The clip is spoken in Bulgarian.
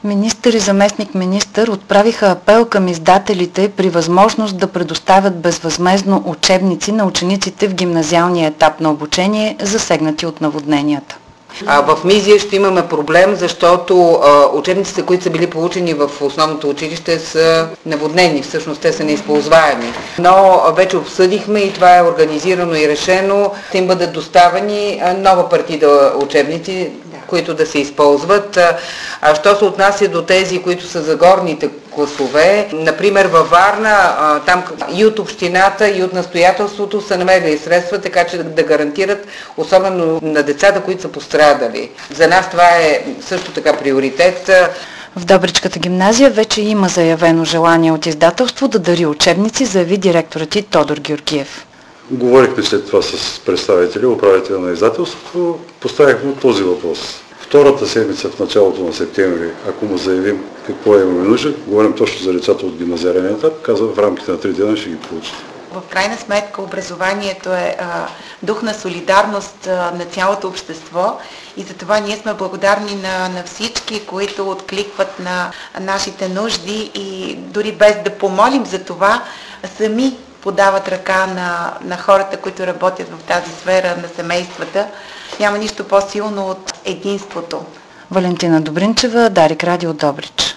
Министър и заместник-министър отправиха апел към издателите при възможност да предоставят безвъзмездно учебници на учениците в гимназиалния етап на обучение, засегнати от наводненията. В Мизия ще имаме проблем, защото учебниците, които са били получени в основното училище, са наводнени, всъщност те са неизползваеми. Но вече обсъдихме и това е организирано и решено, ще им бъдат доставени нова партида учебници, които да се използват. Що се отнася до тези, които са за горните класове, например във Варна, там и от общината, и от настоятелството са намерили средства, така че да гарантират, особено на децата, които са пострадали. За нас това е също така приоритет. В Добричката гимназия вече има заявено желание от издателство да дари учебници, заяви директорът и Тодор Георгиев. Говорихме след това с представители, управителя на издателството, поставихме този въпрос. Втората седмица в началото на септември, ако му заявим какво имаме нужда, говорим точно за децата от гимназиален етап, казва в рамките на 3 дена ще ги получат. В крайна сметка образованието е дух на солидарност на цялото общество и затова ние сме благодарни на всички, които откликват на нашите нужди и дори без да помолим за това, сами подават ръка на хората, които работят в тази сфера, на семействата. Няма нищо по-силно от единството. Валентина Добринчева, Дарик Радио, Добрич.